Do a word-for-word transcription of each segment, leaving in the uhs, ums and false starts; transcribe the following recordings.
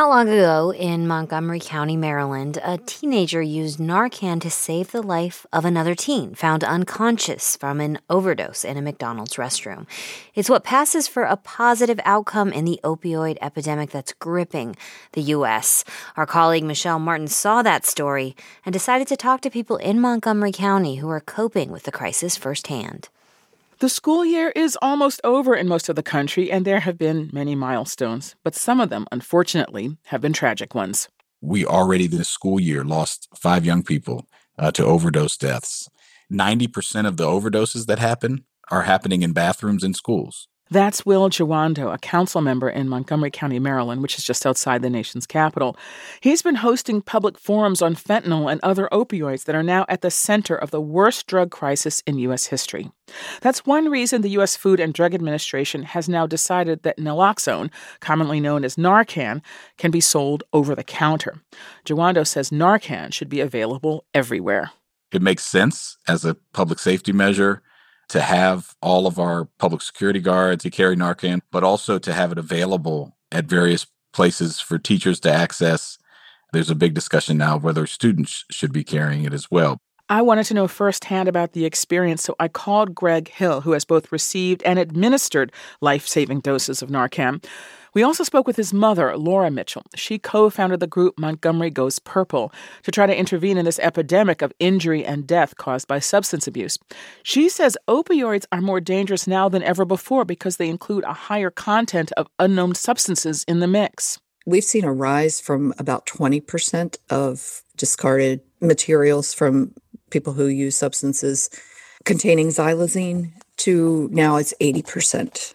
Not long ago in Montgomery County, Maryland, a teenager used Narcan to save the life of another teen found unconscious from an overdose in a McDonald's restroom. It's what passes for a positive outcome in the opioid epidemic that's gripping the U S. Our colleague Michelle Martin saw that story and decided to talk to people in Montgomery County who are coping with the crisis firsthand. The school year is almost over in most of the country, and there have been many milestones, but some of them, unfortunately, have been tragic ones. We already this school year lost five young people uh, to overdose deaths. ninety percent of the overdoses that happen are happening in bathrooms in schools. That's Will Jawando, a council member in Montgomery County, Maryland, which is just outside the nation's capital. He's been hosting public forums on fentanyl and other opioids that are now at the center of the worst drug crisis in U S history. That's one reason the U S Food and Drug Administration has now decided that naloxone, commonly known as Narcan, can be sold over the counter. Jawando says Narcan should be available everywhere. It makes sense as a public safety measure to have all of our public security guards to carry Narcan, but also to have it available at various places for teachers to access. There's a big discussion now of whether students should be carrying it as well. I wanted to know firsthand about the experience, so I called Greg Hill, who has both received and administered life-saving doses of Narcan. We also spoke with his mother, Laura Mitchell. She co-founded the group Montgomery Goes Purple to try to intervene in this epidemic of injury and death caused by substance abuse. She says opioids are more dangerous now than ever before because they include a higher content of unknown substances in the mix. We've seen a rise from about twenty percent of discarded materials from people who use substances containing xylazine to now it's eighty percent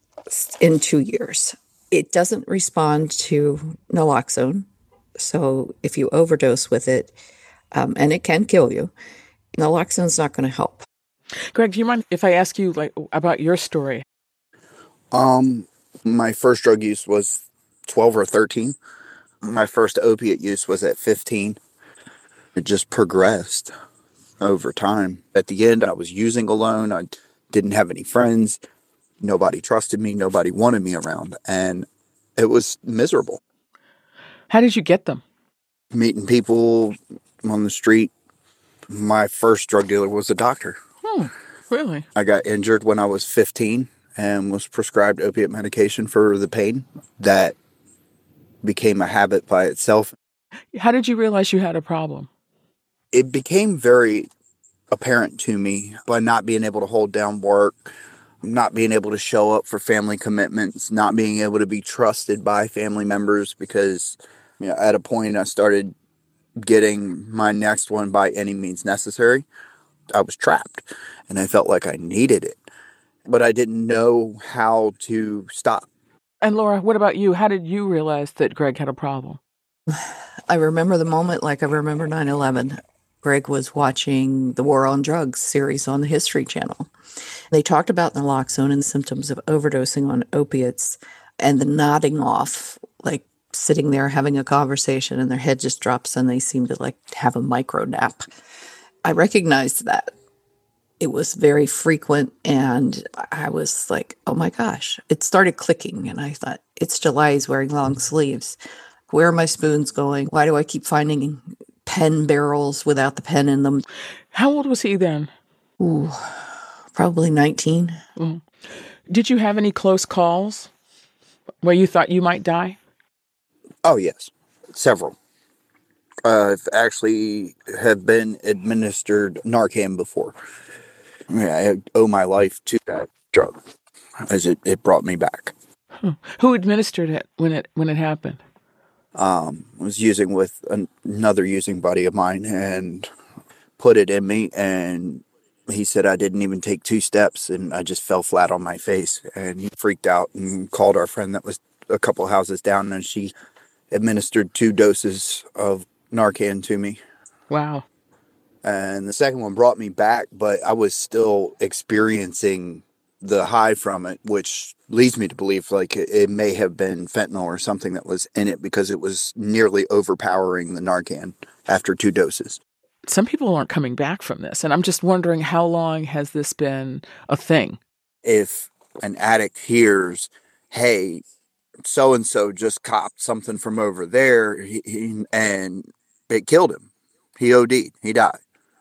in two years. It doesn't respond to naloxone, so if you overdose with it, um, and it can kill you, naloxone's not going to help. Greg, do you mind if I ask you like about your story? Um, my first drug use was twelve or thirteen. My first opiate use was at fifteen. It just progressed over time. At the end, I was using alone. I didn't have any friends. Nobody trusted me. Nobody wanted me around. And it was miserable. How did you get them? Meeting people on the street. My first drug dealer was a doctor. Hmm, really? I got injured when I was fifteen and was prescribed opiate medication for the pain. That became a habit by itself. How did you realize you had a problem? It became very apparent to me by not being able to hold down work, not being able to show up for family commitments, not being able to be trusted by family members because, you know, at a point I started getting my next one by any means necessary. I was trapped and I felt like I needed it, but I didn't know how to stop. And Laura, what about you? How did you realize that Greg had a problem? I remember the moment like I remember nine eleven. Greg was watching the War on Drugs series on the History Channel. They talked about naloxone and symptoms of overdosing on opiates and the nodding off, like sitting there having a conversation and their head just drops and they seem to like have a micro nap. I recognized that. It was very frequent and I was like, oh my gosh. It started clicking and I thought, it's July, he's wearing long sleeves. Where are my spoons going? Why do I keep finding pen barrels without the pen in them? How old was he then? Ooh, probably nineteen. Mm. Did you have any close calls where you thought you might die? Oh, yes. Several. Uh, I've actually have been administered Narcan before. I, mean, I owe my life to that drug as it, it brought me back. Hmm. Who administered it when it when it happened? Um, I was using with an, another using buddy of mine and put it in me, and he said I didn't even take two steps and I just fell flat on my face, and he freaked out and called our friend that was a couple houses down, and she administered two doses of Narcan to me. Wow. And the second one brought me back, but I was still experiencing the high from it, which leads me to believe like it, it may have been fentanyl or something that was in it because it was nearly overpowering the Narcan after two doses. Some people aren't coming back from this, and I'm just wondering how long has this been a thing? If an addict hears, hey, so-and-so just copped something from over there he, he, and it killed him. He O D'd. He died.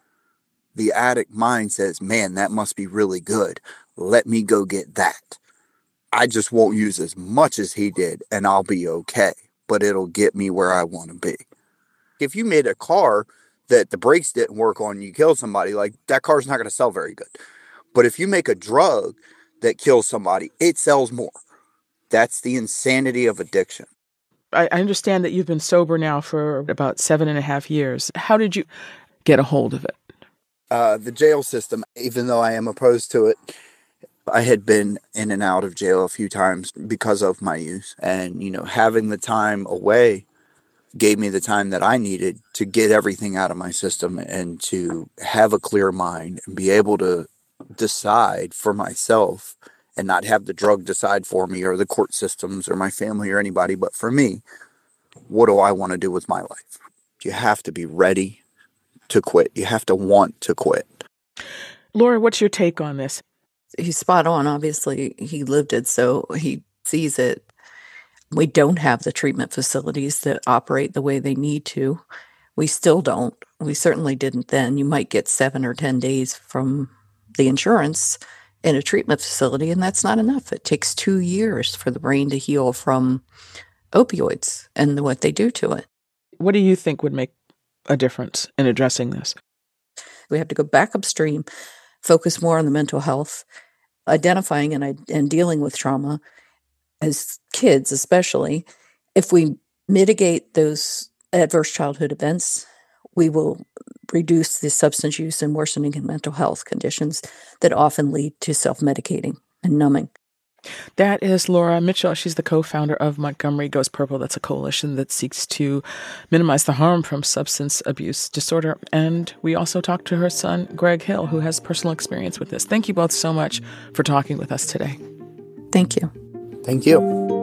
The addict mind says, man, that must be really good. Let me go get that. I just won't use as much as he did and I'll be okay, but it'll get me where I want to be. If you made a car that the brakes didn't work on, you kill somebody, like that car's not going to sell very good. But if you make a drug that kills somebody, it sells more. That's the insanity of addiction. I understand that you've been sober now for about seven and a half years. How did you get a hold of it? Uh, the jail system, even though I am opposed to it, I had been in and out of jail a few times because of my use. And, you know, having the time away gave me the time that I needed to get everything out of my system and to have a clear mind and be able to decide for myself and not have the drug decide for me or the court systems or my family or anybody. But for me, what do I want to do with my life? You have to be ready to quit. You have to want to quit. Laura, what's your take on this? He's spot on. Obviously, he lived it, so he sees it. We don't have the treatment facilities that operate the way they need to. We still don't. We certainly didn't then. You might get seven or ten days from the insurance in a treatment facility, and that's not enough. It takes two years for the brain to heal from opioids and what they do to it. What do you think would make a difference in addressing this? We have to go back upstream, focus more on the mental health, identifying and, and dealing with trauma as kids, especially. If we mitigate those adverse childhood events, we will reduce the substance use and worsening in mental health conditions that often lead to self-medicating and numbing. That is Laura Mitchell. She's the co-founder of Montgomery Goes Purple. That's a coalition that seeks to minimize the harm from substance abuse disorder. And we also talked to her son, Greg Hill, who has personal experience with this. Thank you both so much for talking with us today. Thank you. Thank you.